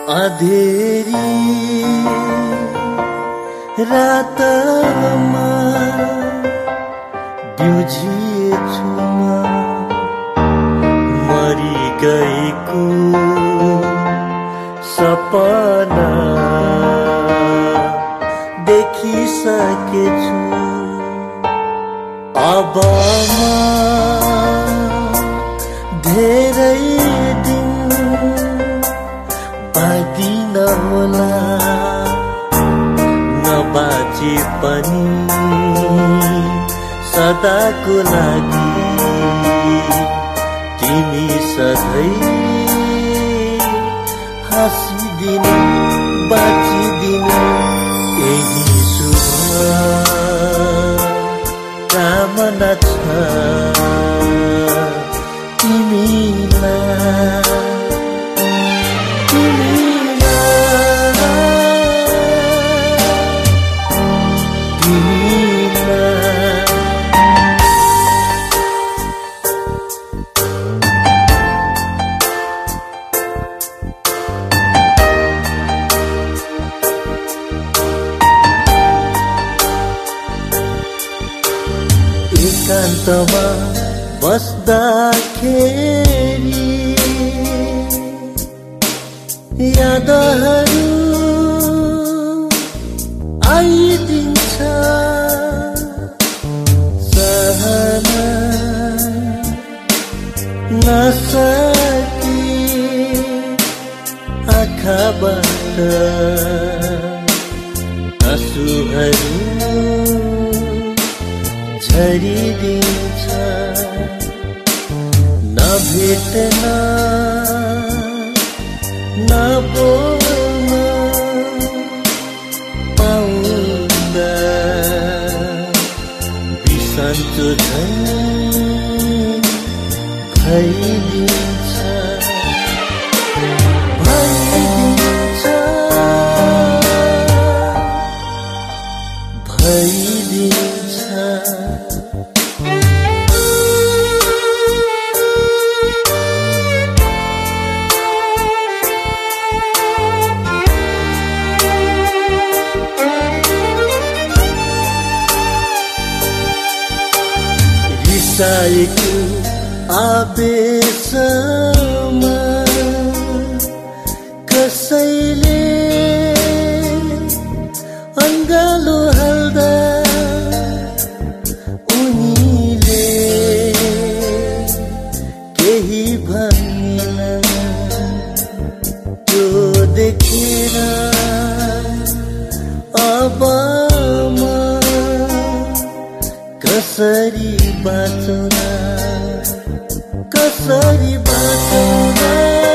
अधेरी रातमा बिउझिएछु म मरि गएको सपना देखिसकेछु अब म धेरै दिन बाँधिन होला नबाँचे पनि सदाको लागि तिमी सधैँ हाँसिदिनु बाँचिदिनु यही शुभ कामना छ तिमीलाई एकान्तमा बस्दाखेरि यादहरू आइदिन्छ सहन नसकी आँखाबाट आँसुहरू झरिदिन्छ नभेट्न नबोल्न पाउँदा बिसन्चो झन् भइदिन्छ रिसाएको आवेशमा कसैले अङ्गालो हाल्दा उनीले केही भन्दिन त्यो देखेर अब कसरी बाँचौँला कसरी बाँचौँला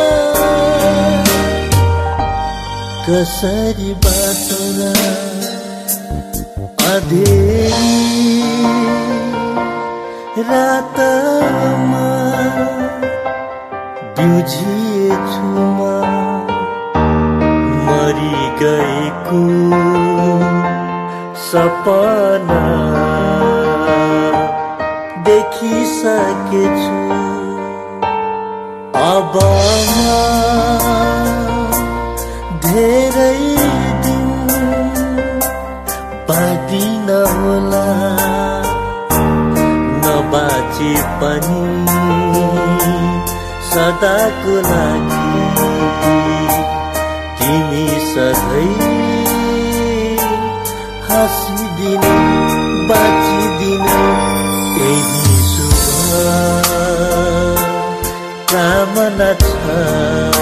कसरी बाँचौँला अधेरी रातमा बिउझिएछु म मरि गएको सपना देखिसकेछु अब म धेरै दिन बाँधिन होला नबाँचे पनि सदाको लागि तिमी सधैँ हाँसिदिनु बाँचिदिनु यही शुभ कामना छ।